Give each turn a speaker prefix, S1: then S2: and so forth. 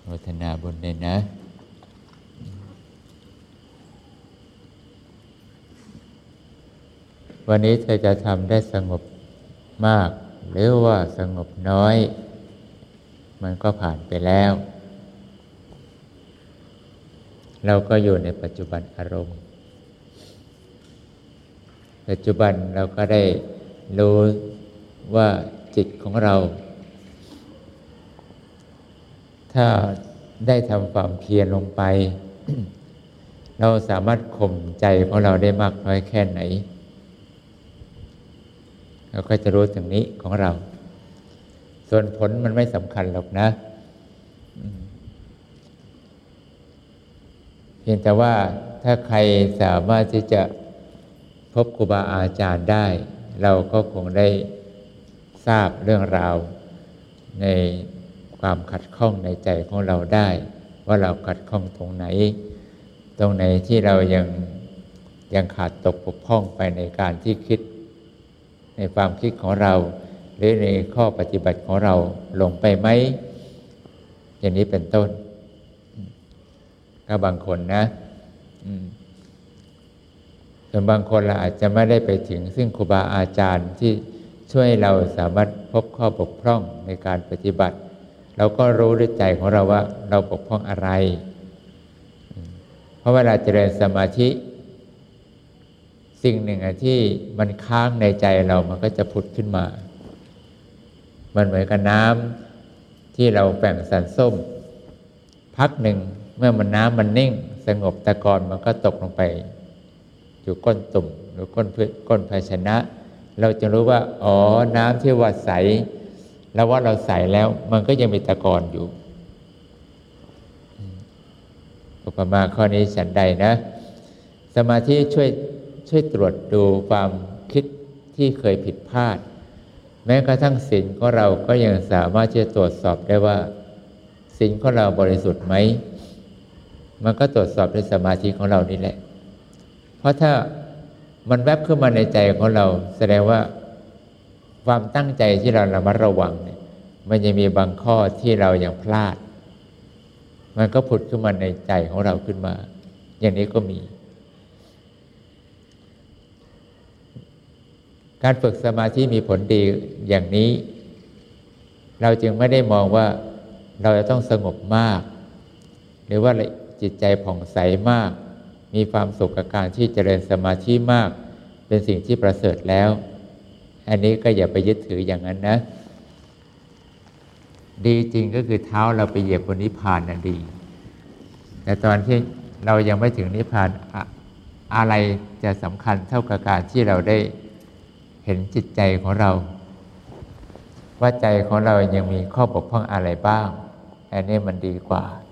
S1: โมทนาบุญเลยนะวันนี้เธอจะทำได้สงบมากหรือว่าสงบน้อยมันก็ผ่านไปแล้วเราก็อยู่ในปัจจุบันอารมณ์ปัจจุบันเราก็ได้รู้ว่าจิตของเราถ้าได้ทำความเพียรลงไป เราสามารถข่มใจของเราได้มากน้อยแค่ไหนเราก็จะรู้ถึงนี้ของเราส่วนผลมันไม่สำคัญหรอกนะเพียงแต่ว่าถ้าใครสามารถที่จะพบครูบาอาจารย์ได้เราก็คงได้ทราบเรื่องราวในความขัดข้องในใจของเราได้ว่าเราขัดข้องตรงไหนที่เรายังขาดตกบกพร่องไปในการที่คิดในความคิดของเราหรือในข้อปฏิบัติของเราลงไปไหมอย่างนี้เป็นต้นก็บางคนนะส่วนบางคนเราอาจจะไม่ได้ไปถึงซึ่งครูบาอาจารย์ที่ช่วยเราสามารถพบข้อบกพร่องในการปฏิบัติเราก็รู้ด้วยใจของเราว่าเราบกพร่องอะไรเพราะเวลาเจริญสมาธิสิ่งหนึ่งที่มันค้างในใจเรามันก็จะผุดขึ้นมามันเหมือนกับน้ำที่เราแบ่งสันส้มพักหนึ่งเมื่อน้ำมันนิ่งสงบตะกอนมันก็ตกลงไปอยู่ก้นตุ่มหรือก้นภาชนะเราจะรู้ว่าอ๋อน้ำที่ว่าใสแล้วว่าเราใสแล้วมันก็ยังมีตะกอนอยู่อุปมาข้อนี้ฉันใดนะสมาธิช่วยตรวจดูความคิดที่เคยผิดพลาดแม้กระทั่งศีลของเราก็ยังสามารถที่จะตรวจสอบได้ว่าศีลของเราบริสุทธิ์ไหมมันก็ตรวจสอบด้วยสมาธิของเรานี่แหละเพราะถ้ามันแวบขึ้นมาในใจของเราแสดงว่าความตั้งใจที่เราระมัดระวังเนี่ยมันยังมีบางข้อที่เรายังพลาดมันก็ผุดขึ้นมาในใจของเราขึ้นมาอย่างนี้ก็มีการฝึกสมาธิมีผลดีอย่างนี้เราจึงไม่ได้มองว่าเราจะต้องสงบมากหรือว่าจิตใจผ่องใสมากมีความสุขกับการที่เจริญสมาธิมากเป็นสิ่งที่ประเสริฐแล้วอันนี้ก็อย่าไปยึดถืออย่างนั้นนะดีจริงก็คือเท้าเราไปเหยียบบนนิพพานน่ะดีแต่ตอนที่เรายังไม่ถึงนิพพานอะไรจะสำคัญเท่ากับการที่เราได้เห็นจิตใจของเราว่าใจของเรายังมีข้อบกพร่องอะไรบ้างอันนี้มันดีกว่า